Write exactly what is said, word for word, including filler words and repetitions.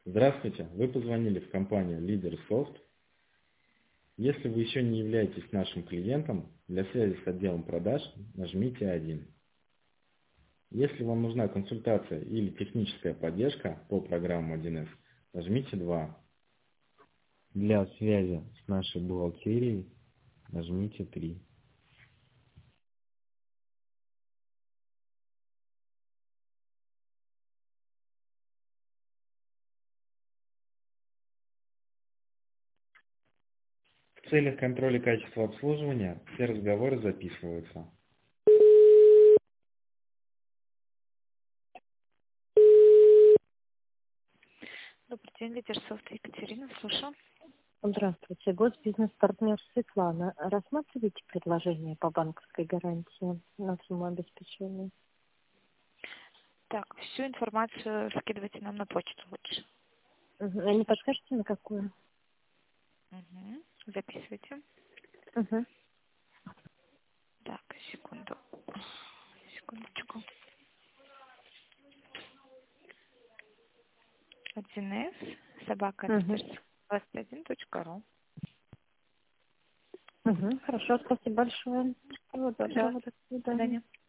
Здравствуйте, вы позвонили в компанию LeaderSoft. Если вы еще не являетесь нашим клиентом, для связи с отделом продаж нажмите один. Если вам нужна консультация или техническая поддержка по программам один эс, нажмите два. Для связи с нашей бухгалтерией нажмите три. В целях контроля качества обслуживания все разговоры записываются. Добрый день, Лидерсофт Екатерина, слушаю. Здравствуйте, госбизнес-партнер Светлана. Рассматриваете предложение по банковской гарантии на сумму обеспечения? Так, всю информацию скидывайте нам на почту лучше. Угу. А не подскажете, на какую? Угу. Записывайте. Угу. Так, секунду. Секундочку. один эс собака Угу. двадцать один точка ру. Угу. Хорошо, спасибо большое. Всего доброго, Да, до до свидания. свидания.